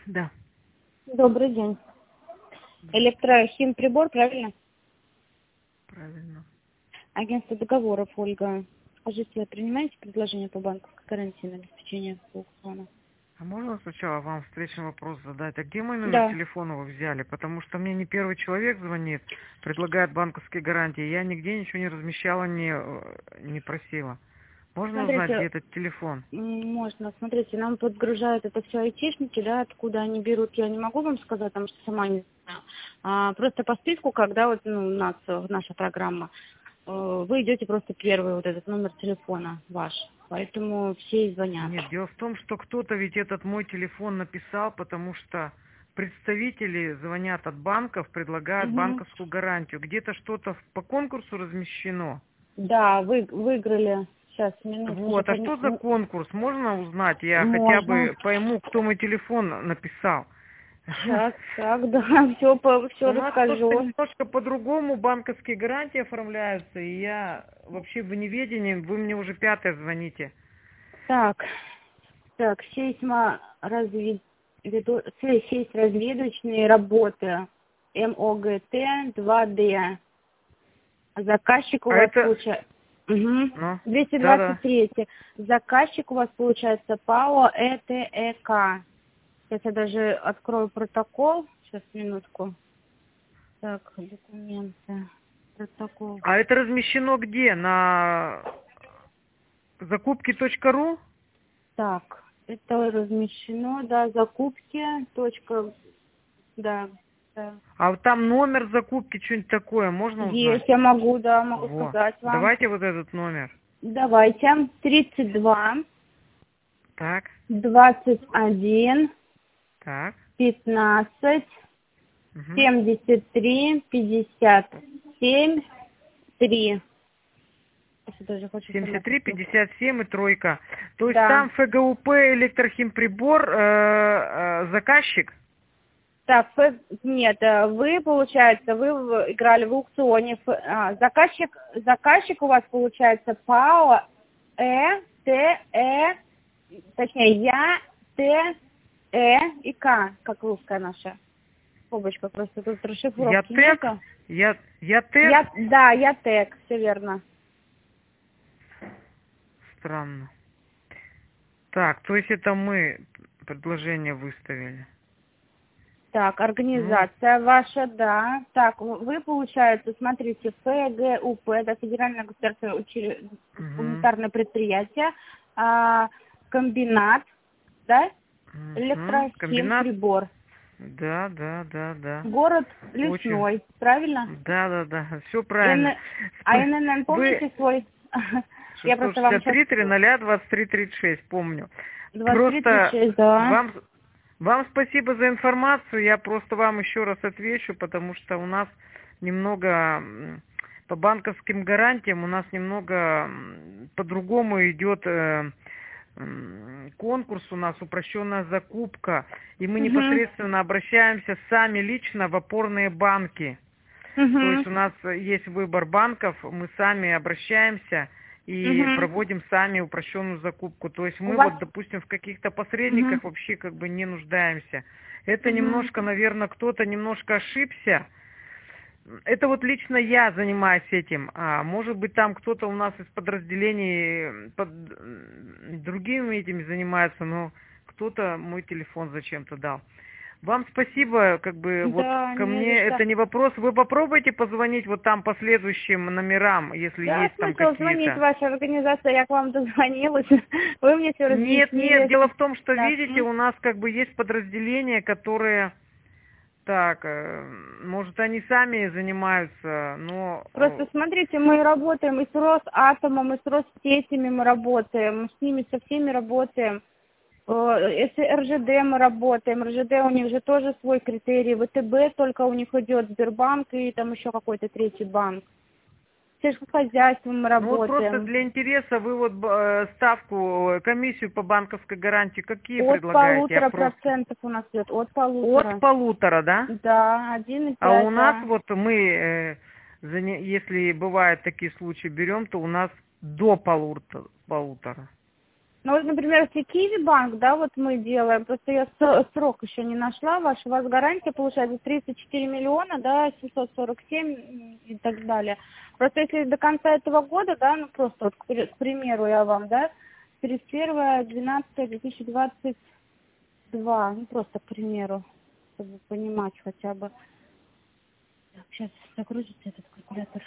Да, Добрый день. да, Электрохимприбор, правильно? правильно. Агентство договоров, Ольга. Скажите, принимаете предложение по банковской гарантии на обеспечение аукциона? А можно сначала вам встречный вопрос задать? А где мой номер Да. телефона вы взяли? Потому что мне не первый человек звонит, предлагает банковские гарантии. Я нигде ничего не размещала, не просила. Можно узнать, где Смотрите, этот телефон? можно. Смотрите, нам подгружают это все айтишники, да, откуда они берут, я не могу вам сказать, потому что сама не знаю. Просто по списку, когда вот у нас наша программа, вы идете просто первый вот этот номер телефона ваш. Поэтому все и звонят. Нет, дело в том, что кто-то ведь этот мой телефон написал, потому что представители звонят от банков, предлагают Мгм. банковскую гарантию. Где-то что-то по конкурсу размещено. Да, вы выиграли. Сейчас, минутку, Вот, а что за конкурс? Можно узнать? Я хотя Можно. бы пойму, кто мой телефон написал. Сейчас, так, да, все У нас просто расскажу. немножко по-другому банковские гарантии оформляются, и я вообще в неведении, вы мне уже пятое звоните. Так, так, сейсморазведочные работы МОГТ 2D. Заказчик у А вас это, получается... Угу. ну, да-да, 223. Заказчик у вас получается ПАО ЭТЭК. Сейчас я даже открою протокол. Сейчас, минутку. Так, документы. Протокол. а это размещено где? На закупки.ру? Так, это размещено, да, закупки, точка, да, да. А вот там номер закупки, что-нибудь такое, можно узнать? Есть, я могу, да, могу Во, сказать вам. давайте вот этот номер. Давайте, 32, Так, 21, так, 15, угу. 73, 57, 3. Если даже хочу информацию. 73, 57 и тройка. То есть Да. там ФГУП, электрохимприбор, заказчик? Так, нет, вы, получается, играли в аукционе. Заказчик у вас, получается, ПАО точнее, Я, Т, и К, как русская наша. Скобочка, просто тут расшифровки Ятек? нету. Ятек? Да, Я ТЭК, все верно. Странно. Так, то есть это мы предложение выставили. Так, Ну, организация ваша, да. Так, вы, получается, смотрите, ФГУП, это Федеральное государственное угу, унитарное предприятие, комбинат, да, угу. Комбинат? электрохимприбор. Да, да, да, да. Город Очень. Лесной, правильно? Да, да, да, все правильно. Н- ННН Вы помните свой? Я просто вам сейчас 663 300 23 36, помню. Просто 2336, да. вам спасибо за информацию. Я просто вам еще раз отвечу, потому что у нас немного по банковским гарантиям у нас немного по-другому идет конкурс, у нас упрощенная закупка, и мы Угу. непосредственно обращаемся сами лично в опорные банки. То Угу. есть у нас есть выбор банков, мы сами обращаемся и Угу. проводим сами упрощенную закупку. То есть У мы вас... вот, допустим, в каких-то Угу. посредниках вообще как бы не нуждаемся. Это Угу. немножко, наверное, кто-то немножко ошибся. Это вот лично я занимаюсь этим. А может быть, там кто-то у нас из подразделений другими этими занимается, но кто-то мой телефон зачем-то дал. Вам спасибо, как бы вот Да, ко не мне за что. это не вопрос. Вы попробуйте позвонить вот там по следующим номерам, если Да, есть там смысл звонить какие-то. вашей организации, я к вам дозвонилась, вы мне все Нет, нет, разъяснили. дело в том, что, Да. видите, у нас как бы есть подразделения, которые, так, может, они сами занимаются, но Просто смотрите, мы работаем и с Росатомом, и с Россетями мы работаем, с ними со всеми работаем. С РЖД мы работаем, РЖД у них же тоже свой критерий, ВТБ только у них идет, Сбербанк и там еще какой-то третий банк. С сельскохозяйством мы ну вот просто работаем. для интереса вы вот ставку, комиссию по банковской гарантии какие От предлагаете? Я полутора просто процентов у нас идет, от от полутора. полутора, да? Да, один и А у пять, нас да. вот мы, если бывают такие случаи, берем, то у нас до полутора. Ну вот, например, если Киви банк, да, вот мы делаем, просто я срок еще не нашла ваш, у вас гарантия получается 34 миллиона, да, 747 и так далее. Просто если до конца этого года, да, ну просто вот, к примеру, я вам, да, 31.12.2022, ну просто к примеру, чтобы понимать хотя бы. Так, сейчас загрузится этот калькулятор.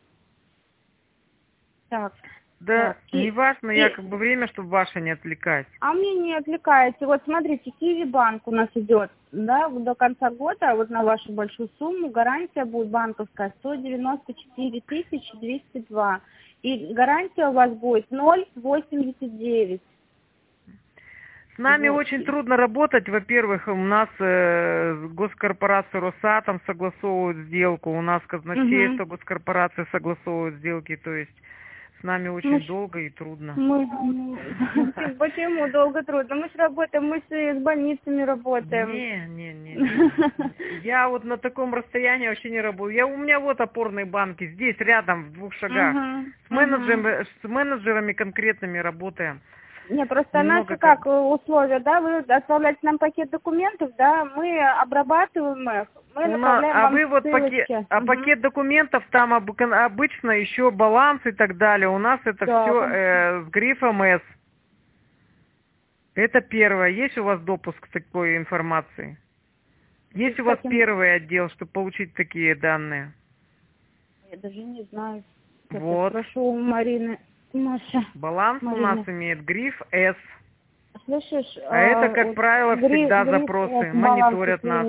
Так, Да, так, неважно, я как бы время, чтобы ваше не отвлекать. а мне не отвлекается. Вот смотрите, Киви банк у нас идет, да, до конца года, вот на вашу большую сумму гарантия будет банковская 194 202. И гарантия у вас будет 0,89. С нами Вот. очень трудно работать. Во-первых, у нас госкорпорация Росатом согласовывает сделку, у нас казначейство госкорпорации согласовывает сделки, то есть с нами очень долго и трудно. Почему долго трудно? Мы же работаем, мы с больницами работаем. Не. Я вот на таком расстоянии вообще не работаю. У меня вот опорные банки, здесь рядом, в 2 шагах. С менеджерами конкретными работаем. Не, просто наши как условия, да, вы отправляете нам пакет документов, да, мы обрабатываем их, мы направляем вам вы вот ссылочки. пакет документов, там обычно еще баланс и так далее. У нас это все с грифом С. Это первое. Есть у вас допуск к такой информации? Есть у вас первый отдел, чтобы получить такие данные? Я даже не знаю. Вот. Прошу у Марины. Маша. Баланс у нас имеет гриф С. Слышишь? А это, как правило, всегда запросы. Мониторят нас.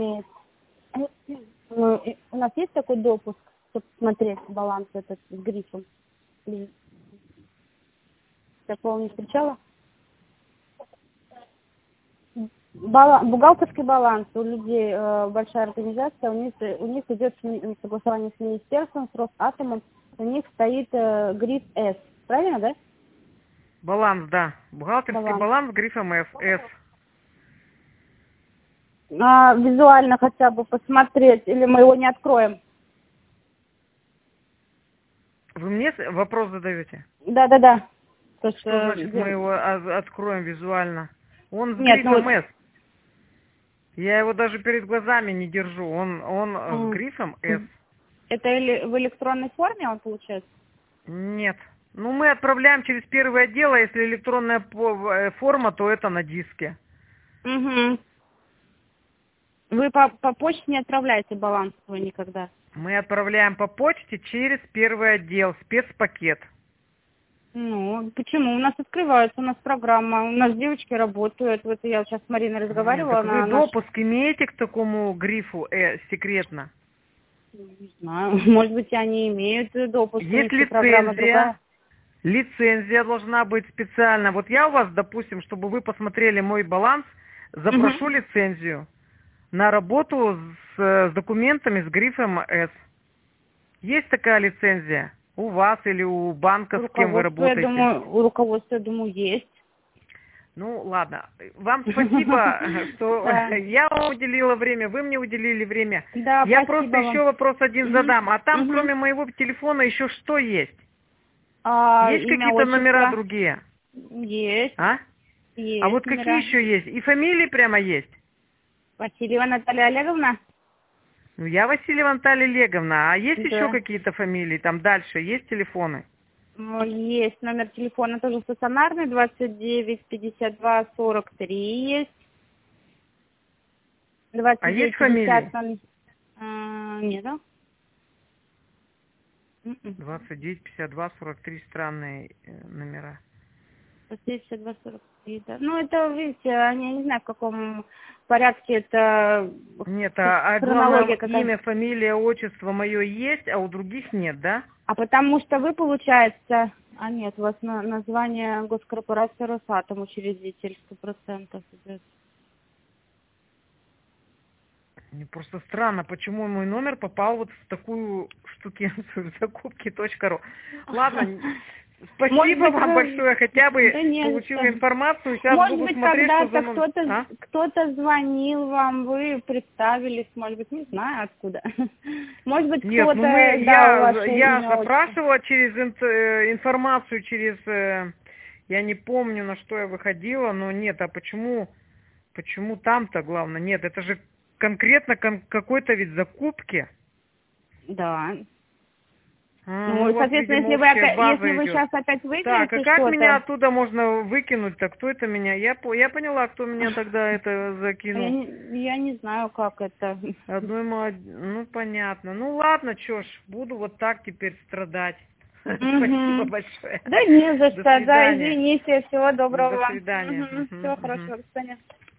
У нас есть такой допуск, чтобы смотреть баланс этот с грифом? Такого не встречала? Бухгалтерский баланс у людей, большая организация, у них идет согласование с министерством, с Росатомом, у них стоит гриф С. Правильно, да? Баланс, да. Бухгалтерский баланс с грифом С. Визуально хотя бы посмотреть, или мы его не откроем? Вы мне вопрос задаете? Да. Что значит мы его откроем визуально? Он с Нет, грифом С. Я его даже перед глазами не держу. Он с грифом С. Это в электронной форме он получается? Нет. Ну, мы отправляем через первый отдел, а если электронная форма, то это на диске. Вы по почте не отправляете баланс свой никогда? Мы отправляем по почте через первый отдел, спецпакет. Ну, почему? У нас открывается, у нас программа, у нас девочки работают. Вот я сейчас с Мариной разговаривала. Вы допуск имеете к такому грифу секретно? Не знаю, может быть, они имеют допуск. Есть лицензия. Лицензия должна быть специально. Вот я у вас, допустим, чтобы вы посмотрели мой баланс, запрошу лицензию на работу с документами с грифом С. Есть такая лицензия? У вас или у банка, с кем вы работаете? У руководства, я думаю, есть. Ну, ладно. Вам спасибо, что я вам уделила время, вы мне уделили время. Да, я просто еще вопрос один задам. А там, кроме моего телефона, еще что есть? Есть какие-то номера другие? Есть. Есть. А вот какие еще есть? И фамилии прямо есть? Васильева Наталья Олеговна. Ну, я Васильева Наталья Олеговна. А есть еще какие-то фамилии? Там дальше есть телефоны? Есть. Номер телефона тоже стационарный, 29 52 43 есть. 29, а есть фамилии? Нет, да? 29 52 43 странные номера. 29 52 43, да. Ну, это, видите, я не знаю, в каком порядке это... Нет, а главное, имя, фамилия, отчество мое есть, а у других нет, да? А потому что вы, получается... нет, у вас название госкорпорации Росатом, учредитель, 100% идет. Мне просто странно, почему мой номер попал вот в такую штукенцию, закупки.ру. Ладно, спасибо вам большое, хотя бы получила информацию. Сейчас может буду быть, смотреть, что за номер. Кто-то звонил вам, вы представились, может быть, не знаю откуда. Может быть, кто-то... Нет, я запрашивала через информацию через Я не помню, на что я выходила, но нет, а почему там-то главное? Нет, это же конкретно какой-то вид закупки. Да. Ну, Ну, у вас, соответственно, видимо, общая база если вы идет. сейчас опять Так, а выберете как меня что-то, оттуда можно выкинуть-то? Кто это меня? Я поняла, кто меня тогда это закинул. я не знаю, как это. Ну, понятно. Ну, ладно, чё ж, буду вот так теперь страдать. Спасибо Мгм. большое. Да не за До что, да, свидания. извините, всего До доброго. свидания. Всего хорошего, до свидания.